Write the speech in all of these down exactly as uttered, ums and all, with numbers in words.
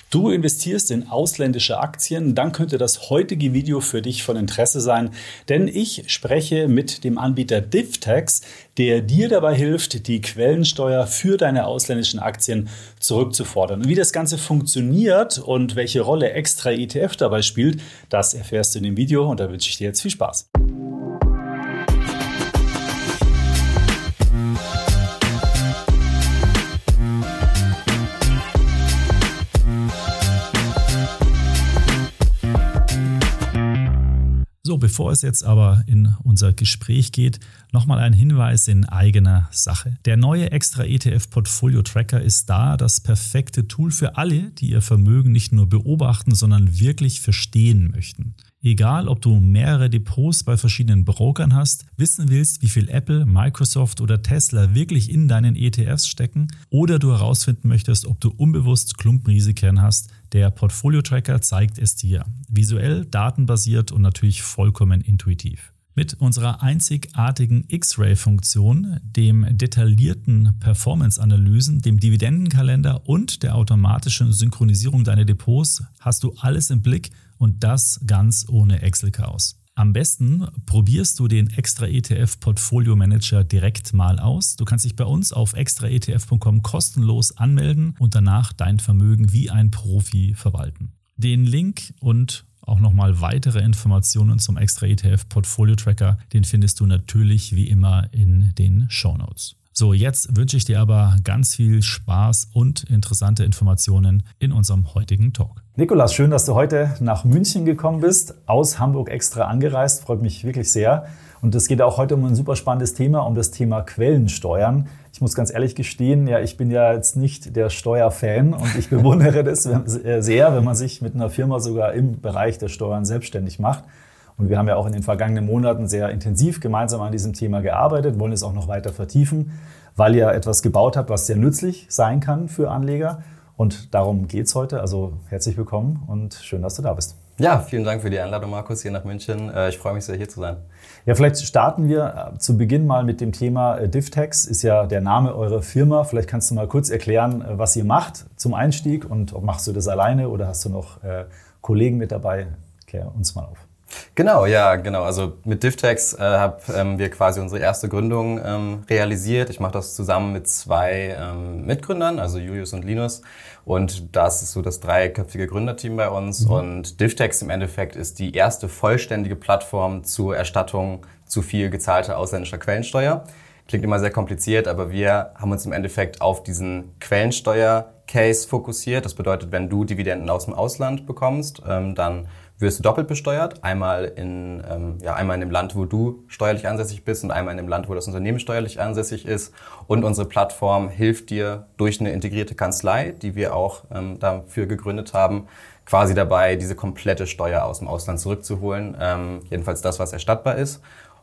Du investierst in ausländische Aktien, dann könnte das heutige Video für dich von Interesse sein, denn ich spreche mit dem Anbieter DivTax, der dir dabei hilft, die Quellensteuer für deine ausländischen Aktien zurückzufordern. Und wie das Ganze funktioniert und welche Rolle extra E T F dabei spielt, das erfährst du in dem Video und da wünsche ich dir jetzt viel Spaß. So, bevor es jetzt aber in unser Gespräch geht, nochmal ein Hinweis in eigener Sache. Der neue Extra E T F Portfolio Tracker ist da, das perfekte Tool für alle, die ihr Vermögen nicht nur beobachten, sondern wirklich verstehen möchten. Egal, ob du mehrere Depots bei verschiedenen Brokern hast, wissen willst, wie viel Apple, Microsoft oder Tesla wirklich in deinen E T Fs stecken oder du herausfinden möchtest, ob du unbewusst Klumpenrisiken hast, der Portfolio-Tracker zeigt es dir. Visuell, datenbasiert und natürlich vollkommen intuitiv. Mit unserer einzigartigen X-Ray-Funktion, dem detaillierten Performance-Analysen, dem Dividendenkalender und der automatischen Synchronisierung deiner Depots hast du alles im Blick und das ganz ohne Excel-Chaos. Am besten probierst du den Extra E T F Portfolio Manager direkt mal aus. Du kannst dich bei uns auf extra e t f punkt com kostenlos anmelden und danach dein Vermögen wie ein Profi verwalten. Den Link und auch nochmal weitere Informationen zum Extra E T F Portfolio Tracker, den findest du natürlich wie immer in den Shownotes. So, jetzt wünsche ich dir aber ganz viel Spaß und interessante Informationen in unserem heutigen Talk. Nikolas, schön, dass du heute nach München gekommen bist, aus Hamburg extra angereist, freut mich wirklich sehr. Und es geht auch heute um ein super spannendes Thema, um das Thema Quellensteuern. Ich muss ganz ehrlich gestehen, ja, ich bin ja jetzt nicht der Steuerfan und ich bewundere das sehr, wenn man sich mit einer Firma sogar im Bereich der Steuern selbstständig macht. Und wir haben ja auch in den vergangenen Monaten sehr intensiv gemeinsam an diesem Thema gearbeitet, wollen es auch noch weiter vertiefen, weil ihr etwas gebaut habt, was sehr nützlich sein kann für Anleger. Und darum geht's heute. Also herzlich willkommen und schön, dass du da bist. Ja, vielen Dank für die Einladung, Markus, hier nach München. Ich freue mich sehr, hier zu sein. Ja, vielleicht starten wir zu Beginn mal mit dem Thema DivTax. Ist ja der Name eurer Firma. Vielleicht kannst du mal kurz erklären, was ihr macht zum Einstieg und ob machst du das alleine oder hast du noch äh, Kollegen mit dabei? Klär uns mal auf. Genau, ja, genau. Also mit DivTax äh, haben ähm, wir quasi unsere erste Gründung ähm, realisiert. Ich mache das zusammen mit zwei ähm, Mitgründern, also Julius und Linus. Und das ist so das dreiköpfige Gründerteam bei uns. Mhm. Und DivTax im Endeffekt ist die erste vollständige Plattform zur Erstattung zu viel gezahlter ausländischer Quellensteuer. Klingt immer sehr kompliziert, aber wir haben uns im Endeffekt auf diesen Quellensteuer-Case fokussiert. Das bedeutet, wenn du Dividenden aus dem Ausland bekommst, ähm, dann wirst du doppelt besteuert. Einmal in, ähm, ja, einmal in dem Land, wo du steuerlich ansässig bist und einmal in dem Land, wo das Unternehmen steuerlich ansässig ist. Und unsere Plattform hilft dir durch eine integrierte Kanzlei, die wir auch ähm, dafür gegründet haben, quasi dabei, diese komplette Steuer aus dem Ausland zurückzuholen. Ähm, jedenfalls das, was erstattbar ist.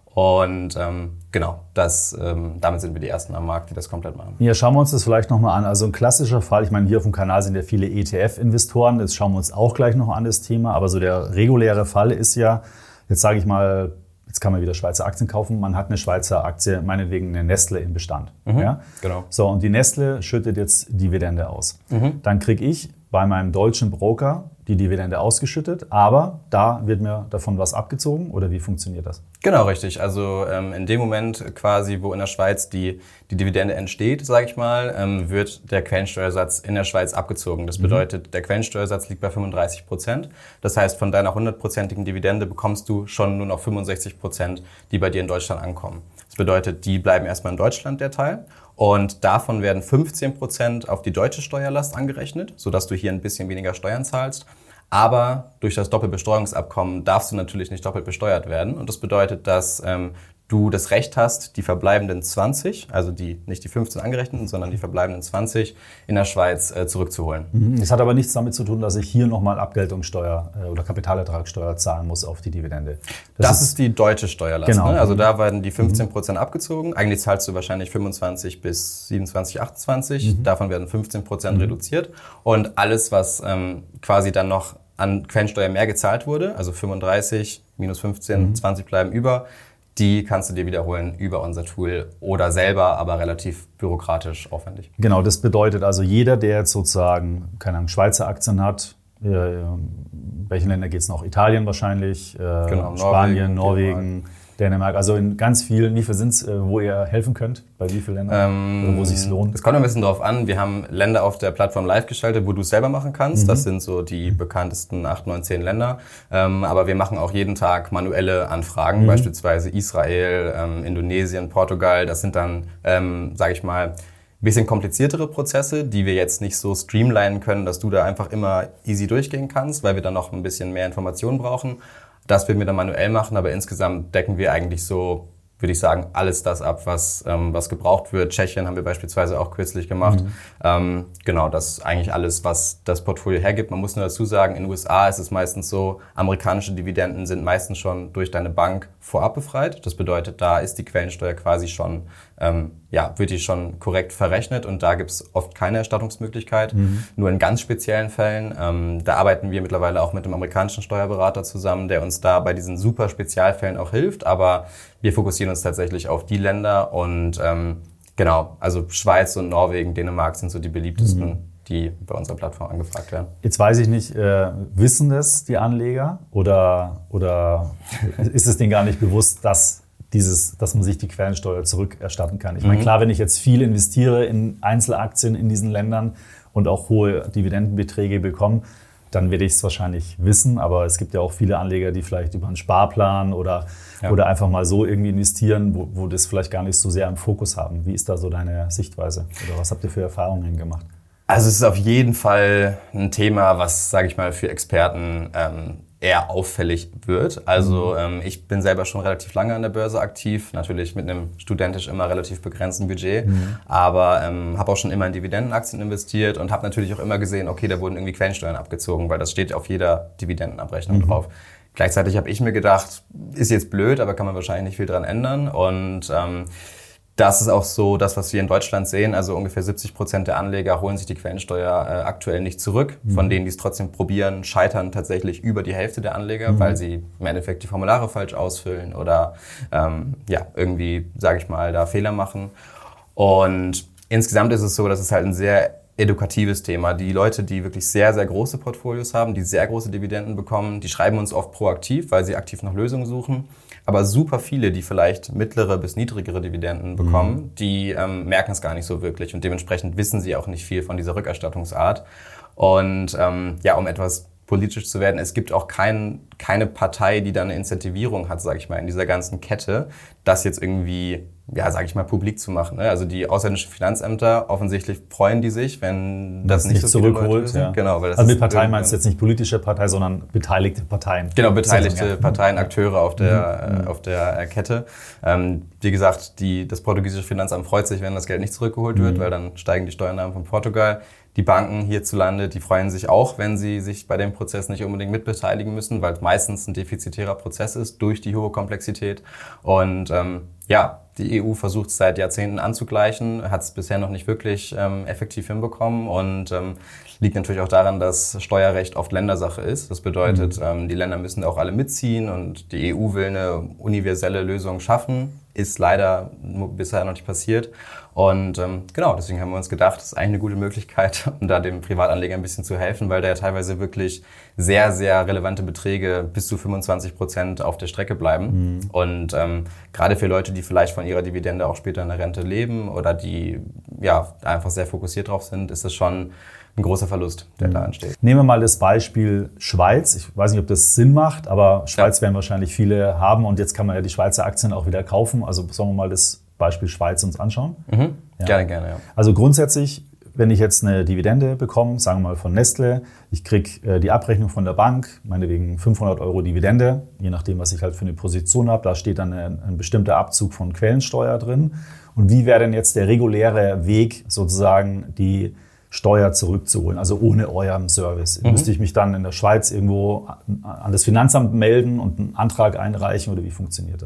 Und ähm, genau, das, ähm, damit sind wir die Ersten am Markt, die das komplett machen. Ja, schauen wir uns das vielleicht nochmal an. Also ein klassischer Fall, ich meine, hier auf dem Kanal sind ja viele E T F-Investoren, das schauen wir uns auch gleich noch an, das Thema. Aber so der reguläre Fall ist ja, jetzt sage ich mal, jetzt kann man wieder Schweizer Aktien kaufen, man hat eine Schweizer Aktie, meinetwegen eine Nestle im Bestand. Mhm, ja? Genau. So, und die Nestle schüttet jetzt Dividende aus. Mhm. Dann kriege ich bei meinem deutschen Broker die Dividende ausgeschüttet, aber da wird mir davon was abgezogen oder wie funktioniert das? Genau, richtig. Also ähm, in dem Moment quasi, wo in der Schweiz die, die Dividende entsteht, sage ich mal, ähm, wird der Quellensteuersatz in der Schweiz abgezogen. Das bedeutet, mhm. der Quellensteuersatz liegt bei fünfunddreißig Prozent. Das heißt, von deiner hundertprozentigen Dividende bekommst du schon nur noch fünfundsechzig Prozent, die bei dir in Deutschland ankommen. Das bedeutet, die bleiben erstmal in Deutschland, der Teil. Und davon werden fünfzehn Prozent auf die deutsche Steuerlast angerechnet, sodass du hier ein bisschen weniger Steuern zahlst. Aber durch das Doppelbesteuerungsabkommen darfst du natürlich nicht doppelt besteuert werden. Und das bedeutet, dass ähm, du das Recht hast, die verbleibenden zwanzig, also die nicht die fünfzehn angerechneten, sondern die verbleibenden zwanzig in der Schweiz äh, zurückzuholen. Das hat aber nichts damit zu tun, dass ich hier nochmal Abgeltungssteuer äh, oder Kapitalertragssteuer zahlen muss auf die Dividende. Das, das ist, ist die deutsche Steuerlast. Genau. Ne? Also da werden die fünfzehn Prozent mhm. abgezogen. Eigentlich zahlst du wahrscheinlich fünfundzwanzig bis siebenundzwanzig, achtundzwanzig. Mhm. Davon werden fünfzehn Prozent mhm. reduziert. Und alles, was ähm, quasi dann noch an Quellensteuer mehr gezahlt wurde, also fünfunddreißig minus fünfzehn, mhm. zwanzig bleiben über, die kannst du dir wiederholen über unser Tool oder selber, aber relativ bürokratisch aufwendig. Genau, das bedeutet also jeder, der jetzt sozusagen, keine Ahnung, Schweizer Aktien hat, äh, welchen Ländern geht es noch? Italien wahrscheinlich, äh, genau, Spanien, Norwegen, Norwegen Dänemark, also in ganz vielen. Wie viel sind es, wo ihr helfen könnt? Bei wie vielen Ländern? Ähm, Oder wo es sich lohnt? Es kommt ein bisschen drauf an. Wir haben Länder auf der Plattform live geschaltet, wo du es selber machen kannst. Mhm. Das sind so die bekanntesten acht, neun, zehn Länder. Ähm, aber wir machen auch jeden Tag manuelle Anfragen, mhm. beispielsweise Israel, ähm, Indonesien, Portugal. Das sind dann, ähm, sage ich mal, ein bisschen kompliziertere Prozesse, die wir jetzt nicht so streamlinen können, dass du da einfach immer easy durchgehen kannst, weil wir dann noch ein bisschen mehr Informationen brauchen. Das werden wir dann manuell machen, aber insgesamt decken wir eigentlich so, würde ich sagen, alles das ab, was, ähm, was gebraucht wird. Tschechien haben wir beispielsweise auch kürzlich gemacht. Mhm. Ähm, genau, das ist eigentlich alles, was das Portfolio hergibt. Man muss nur dazu sagen, in den U S A ist es meistens so, amerikanische Dividenden sind meistens schon durch deine Bank vorab befreit. Das bedeutet, da ist die Quellensteuer quasi schon, ähm, ja, wird die schon korrekt verrechnet und da gibt es oft keine Erstattungsmöglichkeit. Mhm. Nur in ganz speziellen Fällen. Ähm, da arbeiten wir mittlerweile auch mit einem amerikanischen Steuerberater zusammen, der uns da bei diesen super Spezialfällen auch hilft. Aber wir fokussieren uns tatsächlich auf die Länder und ähm, genau, also Schweiz und Norwegen, Dänemark sind so die beliebtesten, mhm. die bei unserer Plattform angefragt werden. Jetzt weiß ich nicht, äh, wissen das die Anleger oder, oder ist es denen gar nicht bewusst, dass dieses, dass man sich die Quellensteuer zurückerstatten kann? Ich meine, klar, wenn ich jetzt viel investiere in Einzelaktien in diesen Ländern und auch hohe Dividendenbeträge bekomme, dann werde ich es wahrscheinlich wissen. Aber es gibt ja auch viele Anleger, die vielleicht über einen Sparplan oder, ja. oder einfach mal so irgendwie investieren, wo, wo das vielleicht gar nicht so sehr im Fokus haben. Wie ist da so deine Sichtweise? Oder was habt ihr für Erfahrungen gemacht? Also es ist auf jeden Fall ein Thema, was, sage ich mal, für Experten ähm, eher auffällig wird. Also mhm. ähm, ich bin selber schon relativ lange an der Börse aktiv, natürlich mit einem studentisch immer relativ begrenzten Budget, mhm. aber ähm, habe auch schon immer in Dividendenaktien investiert und habe natürlich auch immer gesehen, okay, da wurden irgendwie Quellensteuern abgezogen, weil das steht auf jeder Dividendenabrechnung mhm. drauf. Gleichzeitig habe ich mir gedacht, ist jetzt blöd, aber kann man wahrscheinlich nicht viel dran ändern und ähm, das ist auch so das, was wir in Deutschland sehen. Also ungefähr siebzig Prozent der Anleger holen sich die Quellensteuer äh, aktuell nicht zurück. Mhm. Von denen, die es trotzdem probieren, scheitern tatsächlich über die Hälfte der Anleger, mhm. weil sie im Endeffekt die Formulare falsch ausfüllen oder ähm, ja irgendwie, sage ich mal, da Fehler machen. Und insgesamt ist es so, dass es halt ein sehr edukatives Thema. Die Leute, die wirklich sehr, sehr große Portfolios haben, die sehr große Dividenden bekommen, die schreiben uns oft proaktiv, weil sie aktiv nach Lösungen suchen. Aber super viele, die vielleicht mittlere bis niedrigere Dividenden bekommen, mhm. die ähm, merken es gar nicht so wirklich und dementsprechend wissen sie auch nicht viel von dieser Rückerstattungsart. Und ähm, ja, um etwas politisch zu werden, es gibt auch kein, keine Partei, die da eine Incentivierung hat, sage ich mal, in dieser ganzen Kette, das jetzt irgendwie, ja, sage ich mal, publik zu machen. Ne? Also die ausländischen Finanzämter, offensichtlich freuen die sich, wenn das, das nicht, nicht so zurückholt. Ja. Genau, weil das also mit Partei meinst du jetzt nicht politische Partei, sondern beteiligte Parteien. Genau, beteiligte ja. Parteien, Akteure auf der, mhm. äh, auf der Kette. Ähm, wie gesagt, die, das portugiesische Finanzamt freut sich, wenn das Geld nicht zurückgeholt wird, mhm. weil dann steigen die Steuernahmen von Portugal. Die Banken hierzulande, die freuen sich auch, wenn sie sich bei dem Prozess nicht unbedingt mitbeteiligen müssen, weil es meistens ein defizitärer Prozess ist durch die hohe Komplexität. Und ähm, ja, die E U versucht es seit Jahrzehnten anzugleichen, hat es bisher noch nicht wirklich ähm, effektiv hinbekommen und ähm, liegt natürlich auch daran, dass Steuerrecht oft Ländersache ist. Das bedeutet, mhm. ähm, die Länder müssen auch alle mitziehen und die E U will eine universelle Lösung schaffen. Ist leider bisher noch nicht passiert. Und ähm, genau, deswegen haben wir uns gedacht, das ist eigentlich eine gute Möglichkeit, um da dem Privatanleger ein bisschen zu helfen, weil da ja teilweise wirklich sehr, sehr relevante Beträge bis zu fünfundzwanzig Prozent auf der Strecke bleiben. Mhm. Und ähm, gerade für Leute, die vielleicht von ihrer Dividende auch später in der Rente leben oder die ja einfach sehr fokussiert drauf sind, ist es schon ein großer Verlust, der mhm. da entsteht. Nehmen wir mal das Beispiel Schweiz. Ich weiß nicht, ob das Sinn macht, aber Schweiz ja. werden wahrscheinlich viele haben und jetzt kann man ja die Schweizer Aktien auch wieder kaufen. Also sollen wir mal das Beispiel Schweiz uns anschauen? Mhm. Ja. Gerne, gerne, ja. Also grundsätzlich, wenn ich jetzt eine Dividende bekomme, sagen wir mal von Nestle, ich kriege die Abrechnung von der Bank, meinetwegen fünfhundert Euro Dividende, je nachdem, was ich halt für eine Position habe, da steht dann ein, ein bestimmter Abzug von Quellensteuer drin. Und wie wäre denn jetzt der reguläre Weg, sozusagen die Steuer zurückzuholen, also ohne euren Service? Mhm. Müsste ich mich dann in der Schweiz irgendwo an das Finanzamt melden und einen Antrag einreichen oder wie funktioniert das?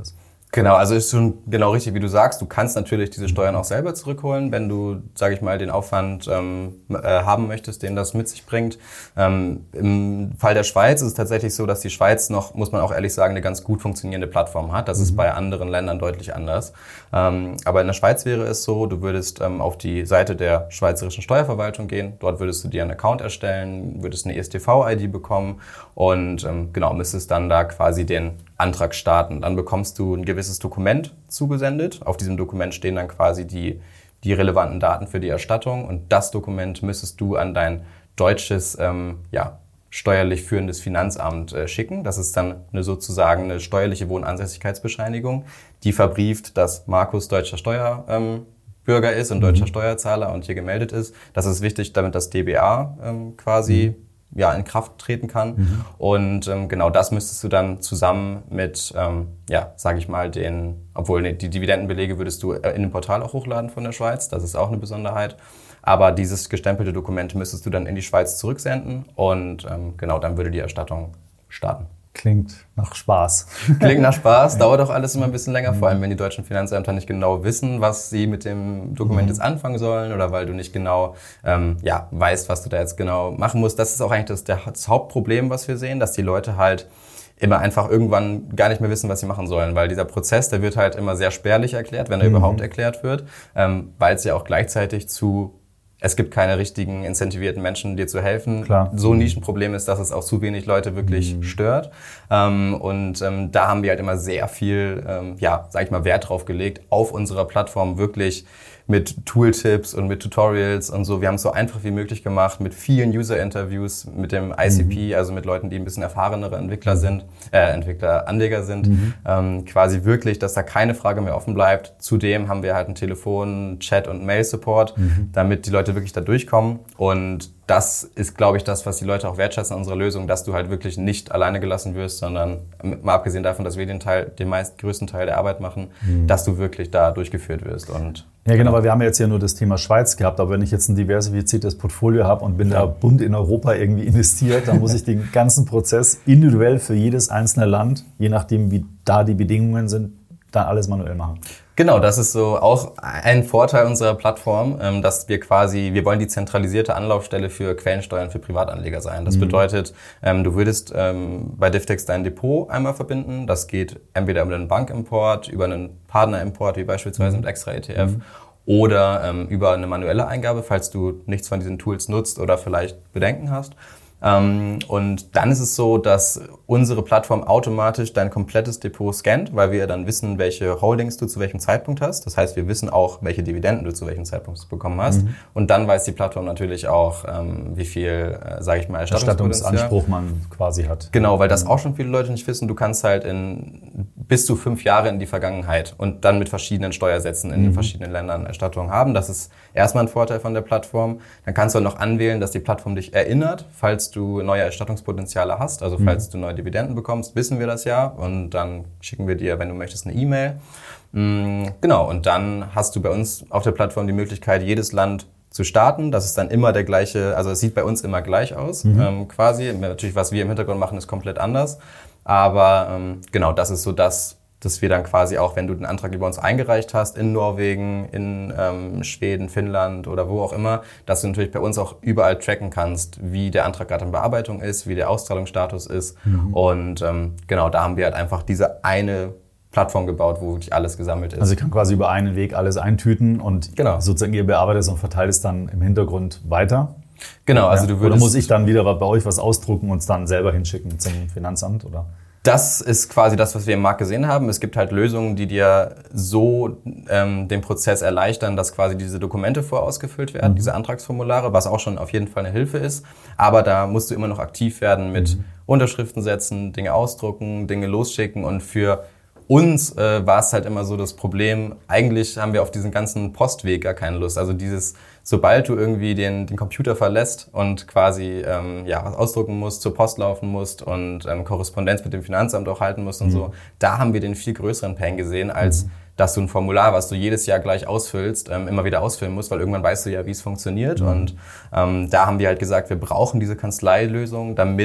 Genau, also ist schon genau richtig, wie du sagst. Du kannst natürlich diese Steuern auch selber zurückholen, wenn du, sage ich mal, den Aufwand ähm, äh, haben möchtest, den das mit sich bringt. Ähm, im Fall der Schweiz ist es tatsächlich so, dass die Schweiz noch, muss man auch ehrlich sagen, eine ganz gut funktionierende Plattform hat. Das mhm. ist bei anderen Ländern deutlich anders. Ähm, aber in der Schweiz wäre es so, du würdest ähm, auf die Seite der schweizerischen Steuerverwaltung gehen. Dort würdest du dir einen Account erstellen, würdest eine E S T V-I D bekommen und ähm, genau, müsstest dann da quasi den Antrag starten. Dann bekommst du ein gewisses Dokument zugesendet. Auf diesem Dokument stehen dann quasi die, die relevanten Daten für die Erstattung und das Dokument müsstest du an dein deutsches, ähm, ja, steuerlich führendes Finanzamt äh, schicken. Das ist dann eine sozusagen eine steuerliche Wohnansässigkeitsbescheinigung, die verbrieft, dass Markus deutscher Steuerbürger ähm, ist und deutscher mhm. Steuerzahler und hier gemeldet ist. Das ist wichtig, damit das D B A ähm, quasi mhm. ja, in Kraft treten kann. Mhm. Und ähm, genau das müsstest du dann zusammen mit, ähm, ja, sage ich mal, den, obwohl ne, die Dividendenbelege würdest du in dem Portal auch hochladen von der Schweiz, das ist auch eine Besonderheit. Aber dieses gestempelte Dokument müsstest du dann in die Schweiz zurücksenden und ähm, genau, dann würde die Erstattung starten. Klingt nach Spaß. Klingt nach Spaß, dauert auch alles immer ein bisschen länger, vor allem wenn die deutschen Finanzämter nicht genau wissen, was sie mit dem Dokument jetzt anfangen sollen oder weil du nicht genau ähm, ja, weißt, was du da jetzt genau machen musst. Das ist auch eigentlich das, das Hauptproblem, was wir sehen, dass die Leute halt immer einfach irgendwann gar nicht mehr wissen, was sie machen sollen, weil dieser Prozess, der wird halt immer sehr spärlich erklärt, wenn er mhm. überhaupt erklärt wird, ähm, weil es ja auch gleichzeitig zu es gibt keine richtigen incentivierten Menschen, dir zu helfen. Klar. So ein Nischenproblem ist, dass es auch zu wenig Leute wirklich mhm. stört. Ähm, und ähm, da haben wir halt immer sehr viel, ähm, ja, sag ich mal, Wert drauf gelegt, auf unserer Plattform wirklich mit Tooltips und mit Tutorials und so. Wir haben es so einfach wie möglich gemacht mit vielen User-Interviews, mit dem I C P, mhm. also mit Leuten, die ein bisschen erfahrenere Entwickler sind, äh, Entwickler, Anleger sind. Mhm. Ähm, quasi wirklich, dass da keine Frage mehr offen bleibt. Zudem haben wir halt einen Telefon-, Chat- und Mail-Support, mhm. damit die Leute wirklich da durchkommen. Und das ist, glaube ich, das, was die Leute auch wertschätzen an unserer Lösung, dass du halt wirklich nicht alleine gelassen wirst, sondern mal abgesehen davon, dass wir den Teil, den meist größten Teil der Arbeit machen, mhm. dass du wirklich da durchgeführt wirst. Und ja, genau, weil wir haben jetzt ja nur das Thema Schweiz gehabt, aber wenn ich jetzt ein diversifiziertes Portfolio habe und bin da bunt in Europa irgendwie investiert, dann muss ich den ganzen Prozess individuell für jedes einzelne Land, je nachdem wie da die Bedingungen sind, dann alles manuell machen. Genau, das ist so auch ein Vorteil unserer Plattform, dass wir quasi, wir wollen die zentralisierte Anlaufstelle für Quellensteuern für Privatanleger sein. Das mhm. bedeutet, du würdest bei Divtex dein Depot einmal verbinden. Das geht entweder über einen Bankimport, über einen Partnerimport, wie beispielsweise mit Extra E T F, mhm. oder ähm, über eine manuelle Eingabe, falls du nichts von diesen Tools nutzt oder vielleicht Bedenken hast. Ähm, und dann ist es so, dass unsere Plattform automatisch dein komplettes Depot scannt, weil wir dann wissen, welche Holdings du zu welchem Zeitpunkt hast. Das heißt, wir wissen auch, welche Dividenden du zu welchem Zeitpunkt bekommen hast. Mhm. Und dann weiß die Plattform natürlich auch, ähm, wie viel, äh, sage ich mal, Erstattungsanspruch man quasi hat. Genau, weil das auch schon viele Leute nicht wissen. Du kannst halt in bis zu fünf Jahre in die Vergangenheit und dann mit verschiedenen Steuersätzen in mhm. den verschiedenen Ländern Erstattungen haben. Das ist erstmal ein Vorteil von der Plattform. Dann kannst du noch anwählen, dass die Plattform dich erinnert, falls du neue Erstattungspotenziale hast. Also falls mhm. du neue Dividenden bekommst, wissen wir das ja. Und dann schicken wir dir, wenn du möchtest, eine E-Mail. Mhm, genau, und dann hast du bei uns auf der Plattform die Möglichkeit, jedes Land zu starten. Das ist dann immer der gleiche, also es sieht bei uns immer gleich aus, mhm. ähm, quasi. Natürlich, was wir im Hintergrund machen, ist komplett anders. Aber ähm, genau, das ist so das, dass wir dann quasi auch, wenn du den Antrag über uns eingereicht hast, in Norwegen, in ähm, Schweden, Finnland oder wo auch immer, dass du natürlich bei uns auch überall tracken kannst, wie der Antrag gerade in Bearbeitung ist, wie der Auszahlungsstatus ist. Mhm. Und ähm, genau, da haben wir halt einfach diese eine Plattform gebaut, wo wirklich alles gesammelt ist. Also ich kann quasi über einen Weg alles eintüten und genau. sozusagen ihr bearbeitet es und verteilt es dann im Hintergrund weiter. Genau, also ja. du würdest... Oder muss ich dann wieder bei euch was ausdrucken und es dann selber hinschicken zum Finanzamt, oder? Das ist quasi das, was wir im Markt gesehen haben. Es gibt halt Lösungen, die dir so ähm, den Prozess erleichtern, dass quasi diese Dokumente vorausgefüllt werden, mhm. diese Antragsformulare, was auch schon auf jeden Fall eine Hilfe ist. Aber da musst du immer noch aktiv werden mit mhm. Unterschriften setzen, Dinge ausdrucken, Dinge losschicken. Und für uns äh, war es halt immer so das Problem, eigentlich haben wir auf diesen ganzen Postweg gar keine Lust. Also dieses, sobald du irgendwie den, den Computer verlässt und quasi ähm, ja was ausdrucken musst, zur Post laufen musst und ähm, Korrespondenz mit dem Finanzamt auch halten musst und mhm. so, da haben wir den viel größeren Pain gesehen, als mhm. dass du ein Formular, was du jedes Jahr gleich ausfüllst, ähm, immer wieder ausfüllen musst, weil irgendwann weißt du ja, wie es funktioniert. Mhm. Und ähm, da haben wir halt gesagt, wir brauchen diese Kanzleilösung, damit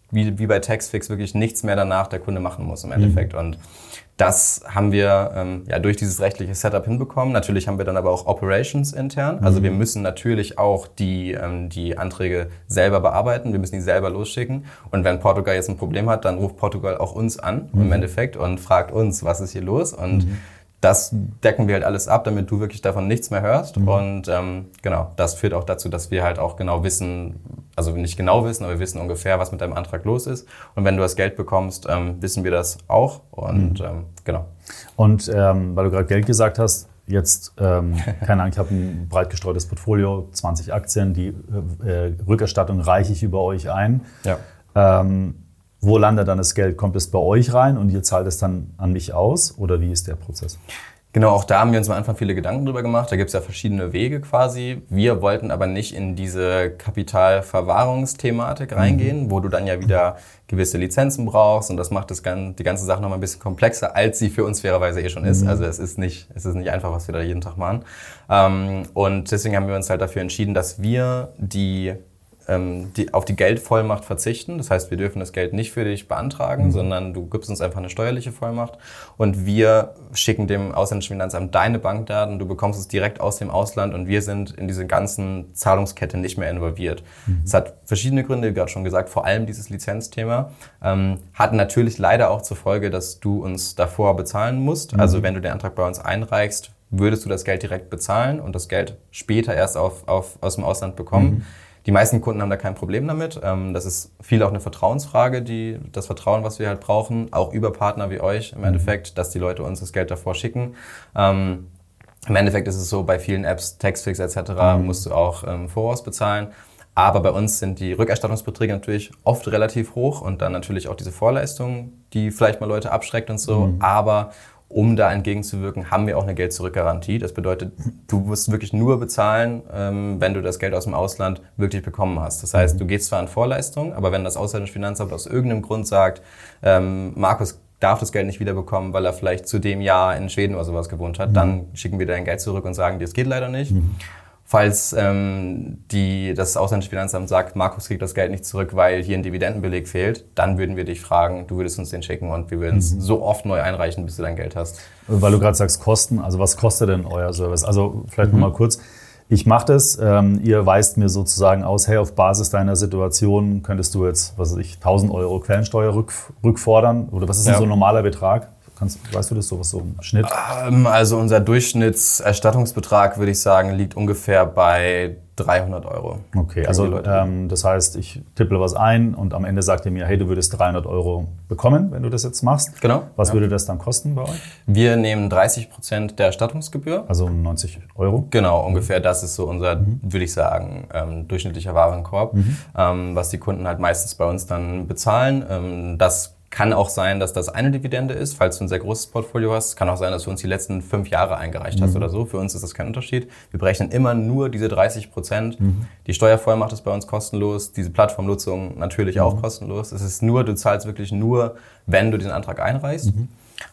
wie, wie bei Taxfix wirklich nichts mehr danach der Kunde machen muss im Endeffekt. Mhm. Und das haben wir ähm, ja durch dieses rechtliche Setup hinbekommen. Natürlich haben wir dann aber auch Operations intern. Also mhm. wir müssen natürlich auch die, ähm, die Anträge selber bearbeiten. Wir müssen die selber losschicken. Und wenn Portugal jetzt ein Problem hat, dann ruft Portugal auch uns an mhm. im Endeffekt und fragt uns, was ist hier los? Und mhm. das decken wir halt alles ab, damit du wirklich davon nichts mehr hörst. Mhm. Und ähm, genau, das führt auch dazu, dass wir halt auch genau wissen, also nicht genau wissen, aber wir wissen ungefähr, was mit deinem Antrag los ist. Und wenn du das Geld bekommst, ähm, wissen wir das auch. Und mhm. ähm, genau. Und ähm, weil du gerade Geld gesagt hast, jetzt, ähm, keine Ahnung, ich habe ein breit gestreutes Portfolio, zwanzig Aktien, die äh, Rückerstattung reiche ich über euch ein. Ja. Ähm, Wo landet dann das Geld? Kommt es bei euch rein und ihr zahlt es dann an mich aus? Oder wie ist der Prozess? Genau, auch da haben wir uns am Anfang viele Gedanken drüber gemacht. Da gibt es ja verschiedene Wege quasi. Wir wollten aber nicht in diese Kapitalverwahrungsthematik reingehen, mhm. wo du dann ja wieder gewisse Lizenzen brauchst und das macht das, die ganze Sache noch mal ein bisschen komplexer, als sie für uns fairerweise eh schon ist. Mhm. Also es ist nicht, es ist nicht einfach, was wir da jeden Tag machen. Und deswegen haben wir uns halt dafür entschieden, dass wir die Die, auf die Geldvollmacht verzichten. Das heißt, wir dürfen das Geld nicht für dich beantragen, mhm. sondern du gibst uns einfach eine steuerliche Vollmacht und wir schicken dem ausländischen Finanzamt deine Bankdaten, du bekommst es direkt aus dem Ausland und wir sind in diese ganzen Zahlungskette nicht mehr involviert. Es mhm. hat verschiedene Gründe, wie gerade schon gesagt, vor allem dieses Lizenzthema. Ähm, hat natürlich leider auch zur Folge, dass du uns davor bezahlen musst. Mhm. Also wenn du den Antrag bei uns einreichst, würdest du das Geld direkt bezahlen und das Geld später erst auf, auf, aus dem Ausland bekommen. Mhm. Die meisten Kunden haben da kein Problem damit. Das ist viel auch eine Vertrauensfrage, die, das Vertrauen, was wir halt brauchen, auch über Partner wie euch im Endeffekt, dass die Leute uns das Geld davor schicken. Ähm, Im Endeffekt ist es so, bei vielen Apps, Taxfix et cetera, mhm. musst du auch ähm, voraus bezahlen. Aber bei uns sind die Rückerstattungsbeträge natürlich oft relativ hoch und dann natürlich auch diese Vorleistung, die vielleicht mal Leute abschreckt und so. Mhm. Aber um da entgegenzuwirken, haben wir auch eine Geld-Zurück-Garantie. Das bedeutet, du musst wirklich nur bezahlen, wenn du das Geld aus dem Ausland wirklich bekommen hast. Das heißt, du gehst zwar in Vorleistung, aber wenn das ausländische Finanzamt aus irgendeinem Grund sagt, ähm, Markus darf das Geld nicht wiederbekommen, weil er vielleicht zu dem Jahr in Schweden oder sowas gewohnt hat, mhm. dann schicken wir dein Geld zurück und sagen dir, es geht leider nicht. Mhm. Falls ähm, die, das ausländische Finanzamt sagt, Markus kriegt das Geld nicht zurück, weil hier ein Dividendenbeleg fehlt, dann würden wir dich fragen, du würdest uns den schicken und wir würden es mhm. so oft neu einreichen, bis du dein Geld hast. Weil du gerade sagst Kosten, also was kostet denn euer Service? Also vielleicht mhm. noch mal kurz, ich mache das, ähm, ihr weist mir sozusagen aus, hey, auf Basis deiner Situation könntest du jetzt, was weiß ich, tausend Euro Quellensteuer rück, rückfordern oder was ist denn ja. so ein normaler Betrag? Kannst, weißt du das, so was so im Schnitt? Also unser Durchschnittserstattungsbetrag, würde ich sagen, liegt ungefähr bei dreihundert Euro. Okay, also ähm, das heißt, ich tippe was ein und am Ende sagt ihr mir, hey, du würdest dreihundert Euro bekommen, wenn du das jetzt machst. Genau. Was ja. würde das dann kosten bei euch? Wir nehmen dreißig Prozent der Erstattungsgebühr. Also neunzig Euro? Genau, ungefähr. Das ist so unser, mhm. würde ich sagen, ähm, durchschnittlicher Warenkorb, mhm. ähm, was die Kunden halt meistens bei uns dann bezahlen. Ähm, das kann auch sein, dass das eine Dividende ist, falls du ein sehr großes Portfolio hast. Kann auch sein, dass du uns die letzten fünf Jahre eingereicht hast mhm. oder so. Für uns ist das kein Unterschied. Wir berechnen immer nur diese dreißig Prozent. Mhm. Die Steuervollmacht ist bei uns kostenlos. Diese Plattformnutzung natürlich mhm. auch kostenlos. Es ist nur, du zahlst wirklich nur, wenn du den Antrag einreichst. Mhm.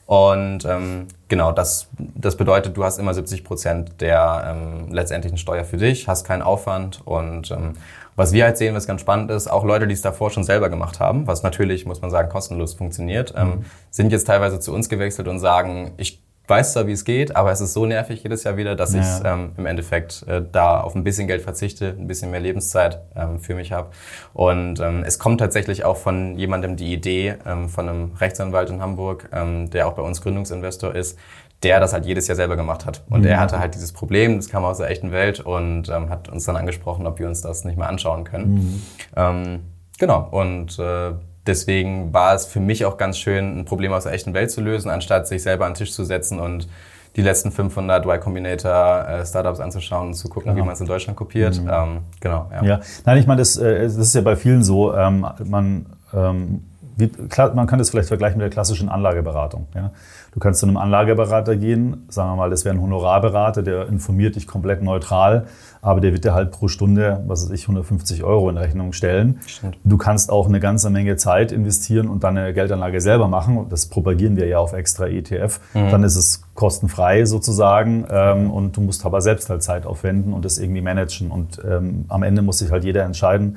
Und ähm, genau, das, das bedeutet, du hast immer siebzig Prozent der ähm, letztendlichen Steuer für dich, hast keinen Aufwand und ähm, was wir halt sehen, was ganz spannend ist, auch Leute, die es davor schon selber gemacht haben, was natürlich, muss man sagen, kostenlos funktioniert, ähm, mhm. sind jetzt teilweise zu uns gewechselt und sagen, ich weiß zwar, wie es geht, aber es ist so nervig jedes Jahr wieder, dass ja. ich ähm, im Endeffekt äh, da auf ein bisschen Geld verzichte, ein bisschen mehr Lebenszeit ähm, für mich habe. Und ähm, es kommt tatsächlich auch von jemandem die Idee, ähm, von einem Rechtsanwalt in Hamburg, ähm, der auch bei uns Gründungsinvestor ist, der das halt jedes Jahr selber gemacht hat. Und mhm. er hatte halt dieses Problem, das kam aus der echten Welt und ähm, hat uns dann angesprochen, ob wir uns das nicht mal anschauen können. Mhm. Ähm, genau, und äh, deswegen war es für mich auch ganz schön, ein Problem aus der echten Welt zu lösen, anstatt sich selber an den Tisch zu setzen und die letzten fünfhundert Y Combinator äh, Startups anzuschauen und zu gucken, genau. wie man es in Deutschland kopiert. Mhm. Ähm, genau, ja. ja. Nein, ich meine, das, das ist ja bei vielen so, ähm, man... Ähm, Wie, klar, man kann das vielleicht vergleichen mit der klassischen Anlageberatung. Ja? Du kannst zu einem Anlageberater gehen, sagen wir mal, das wäre ein Honorarberater, der informiert dich komplett neutral, aber der wird dir halt pro Stunde, was weiß ich, hundertfünfzig Euro in Rechnung stellen. Stimmt. Du kannst auch eine ganze Menge Zeit investieren und dann eine Geldanlage selber machen. Das propagieren wir ja auf extra E T F. Mhm. Dann ist es kostenfrei sozusagen ähm, und du musst aber selbst halt Zeit aufwenden und das irgendwie managen. Und ähm, am Ende muss sich halt jeder entscheiden,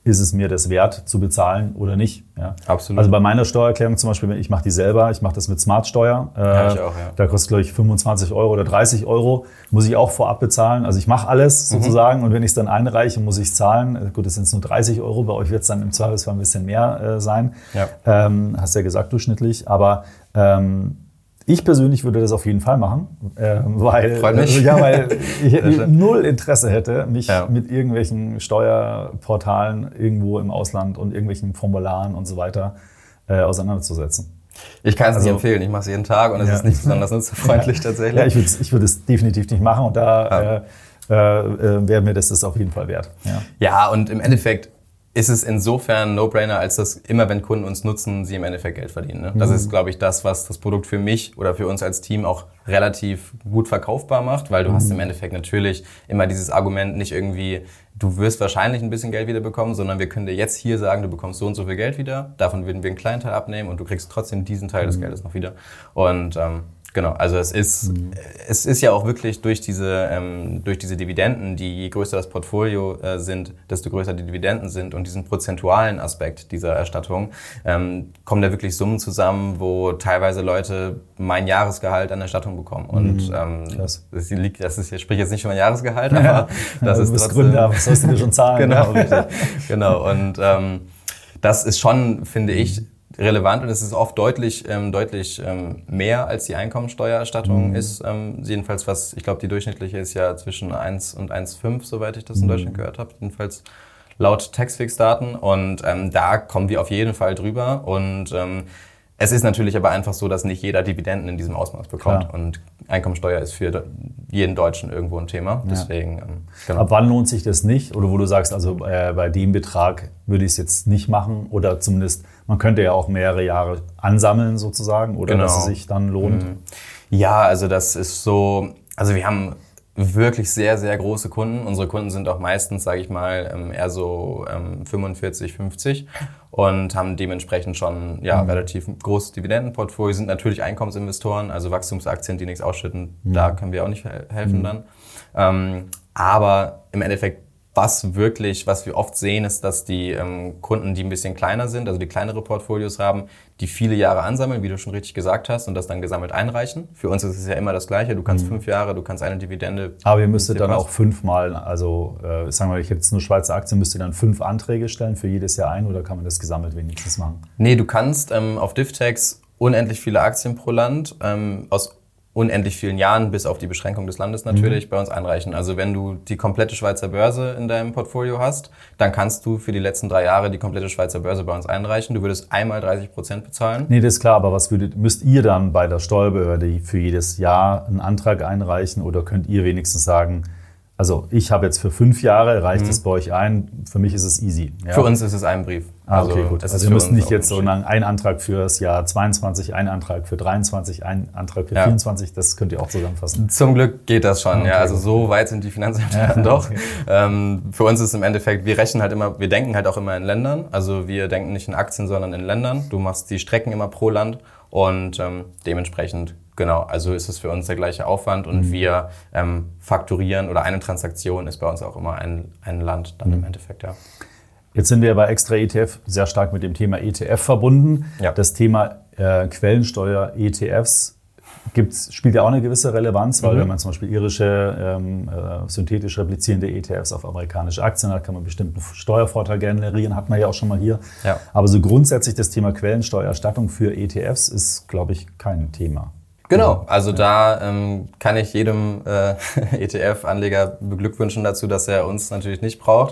ist es mir das wert zu bezahlen oder nicht. Ja. Absolut. Also bei meiner Steuererklärung zum Beispiel, ich mache die selber, ich mache das mit Smartsteuer. Äh, ja, ich auch, ja. Da kostet, glaube ich, fünfundzwanzig Euro oder dreißig Euro, muss ich auch vorab bezahlen. Also ich mache alles sozusagen, mhm. und wenn ich es dann einreiche, muss ich es zahlen. Gut, das sind nur dreißig Euro, bei euch wird es dann im Zweifelsfall ein bisschen mehr äh, sein. Ja. Ähm, hast ja gesagt, durchschnittlich. Aber ähm, ich persönlich würde das auf jeden Fall machen, äh, weil, Freut mich. Äh, ja, weil ich null Interesse hätte, mich ja. mit irgendwelchen Steuerportalen irgendwo im Ausland und irgendwelchen Formularen und so weiter äh, auseinanderzusetzen. Ich kann es also, nicht empfehlen, ich mache es jeden Tag und es ja. ist nicht besonders nutzerfreundlich ja. tatsächlich. Ja, ich würde ich würd es definitiv nicht machen und da ja. äh, äh, wäre mir das, das auf jeden Fall wert. Ja, ja, und im Endeffekt ist es insofern ein No-Brainer, als dass immer, wenn Kunden uns nutzen, sie im Endeffekt Geld verdienen. Ne? Das mhm. ist, glaube ich, das, was das Produkt für mich oder für uns als Team auch relativ gut verkaufbar macht, weil du mhm. hast im Endeffekt natürlich immer dieses Argument nicht irgendwie, du wirst wahrscheinlich ein bisschen Geld wieder bekommen, sondern wir können dir jetzt hier sagen, du bekommst so und so viel Geld wieder, davon würden wir einen kleinen Teil abnehmen und du kriegst trotzdem diesen Teil mhm. des Geldes noch wieder. Und ähm, Genau, also es ist, mhm. es ist ja auch wirklich durch diese, ähm, durch diese Dividenden, die je größer das Portfolio äh, sind, desto größer die Dividenden sind und diesen prozentualen Aspekt dieser Erstattung, ähm, kommen da wirklich Summen zusammen, wo teilweise Leute mein Jahresgehalt an Erstattung bekommen. Und mhm. ähm, das, liegt, das ist, ich spreche jetzt nicht von mein Jahresgehalt, aber ja. das ja, ist du bist trotzdem... Gründer, was sollst du dir schon zahlen? Genau, richtig. Genau, und ähm, das ist schon, finde ich, relevant und es ist oft deutlich, ähm, deutlich ähm, mehr als die Einkommensteuererstattung mhm. ist. Ähm, jedenfalls, was ich glaube, die durchschnittliche ist ja zwischen eins und eins Komma fünf, soweit ich das in mhm. Deutschland gehört habe. Jedenfalls laut Taxfix-Daten. Und ähm, da kommen wir auf jeden Fall drüber. Und ähm, es ist natürlich aber einfach so, dass nicht jeder Dividenden in diesem Ausmaß bekommt. Klar. Und Einkommensteuer ist für jeden Deutschen irgendwo ein Thema. Deswegen, ja. ähm, genau. Ab wann lohnt sich das nicht? Oder wo du sagst, also äh, bei dem Betrag würde ich es jetzt nicht machen oder zumindest, man könnte ja auch mehrere Jahre ansammeln sozusagen oder genau. dass es sich dann lohnt? Mhm. Ja, also das ist so, also wir haben wirklich sehr, sehr große Kunden. Unsere Kunden sind auch meistens, sage ich mal, eher so fünfundvierzig, fünfzig und haben dementsprechend schon ja, mhm. relativ großes Dividendenportfolio, sind natürlich Einkommensinvestoren, also Wachstumsaktien, die nichts ausschütten, mhm. da können wir auch nicht helfen mhm. dann. Ähm, aber im Endeffekt, was wirklich, was wir oft sehen, ist, dass die ähm, Kunden, die ein bisschen kleiner sind, also die kleinere Portfolios haben, die viele Jahre ansammeln, wie du schon richtig gesagt hast, und das dann gesammelt einreichen. Für uns ist es ja immer das Gleiche. Du kannst mhm. fünf Jahre, du kannst eine Dividende. Aber ihr müsstet dann passt. auch fünfmal, also äh, sagen wir, ich hätte jetzt nur Schweizer Aktien, müsst ihr dann fünf Anträge stellen für jedes Jahr ein oder kann man das gesammelt wenigstens machen? Nee, du kannst ähm, auf Divtex unendlich viele Aktien pro Land ähm, aus unendlich vielen Jahren, bis auf die Beschränkung des Landes natürlich, mhm. bei uns einreichen. Also wenn du die komplette Schweizer Börse in deinem Portfolio hast, dann kannst du für die letzten drei Jahre die komplette Schweizer Börse bei uns einreichen. Du würdest einmal dreißig Prozent bezahlen. Nee, das ist klar, aber was würdet, müsst ihr dann bei der Steuerbehörde für jedes Jahr einen Antrag einreichen oder könnt ihr wenigstens sagen, also ich habe jetzt für fünf Jahre, reicht mhm. es bei euch ein, für mich ist es easy. Ja? Für uns ist es ein Brief. Ah, okay, also, gut. Also wir müssen nicht jetzt so einen Antrag für das Jahr zweiundzwanzig, einen Antrag für dreiundzwanzig, einen Antrag für ja. vierundzwanzig, das könnt ihr auch zusammenfassen. Zum Glück geht das schon, okay, ja. Also gut. so weit sind die Finanzämter ja, doch. Okay. Ähm, für uns ist im Endeffekt, wir rechnen halt immer, wir denken halt auch immer in Ländern. Also wir denken nicht in Aktien, sondern in Ländern. Du machst die Strecken immer pro Land und ähm, dementsprechend genau, also ist es für uns der gleiche Aufwand und mhm. wir ähm, fakturieren oder eine Transaktion ist bei uns auch immer ein, ein Land dann mhm. im Endeffekt, ja. Jetzt sind wir bei Extra E T F sehr stark mit dem Thema E T F verbunden. Ja. Das Thema äh, Quellensteuer E T Fs gibt's, spielt ja auch eine gewisse Relevanz, weil mhm. wenn man zum Beispiel irische, ähm, äh, synthetisch replizierende E T Fs auf amerikanische Aktien hat, kann man bestimmten Steuervorteil generieren, hat man ja auch schon mal hier. Ja. Aber so grundsätzlich das Thema Quellensteuererstattung für E T Fs ist, glaube ich, kein Thema. Genau, also da ähm, kann ich jedem äh, E T F-Anleger beglückwünschen dazu, dass er uns natürlich nicht braucht.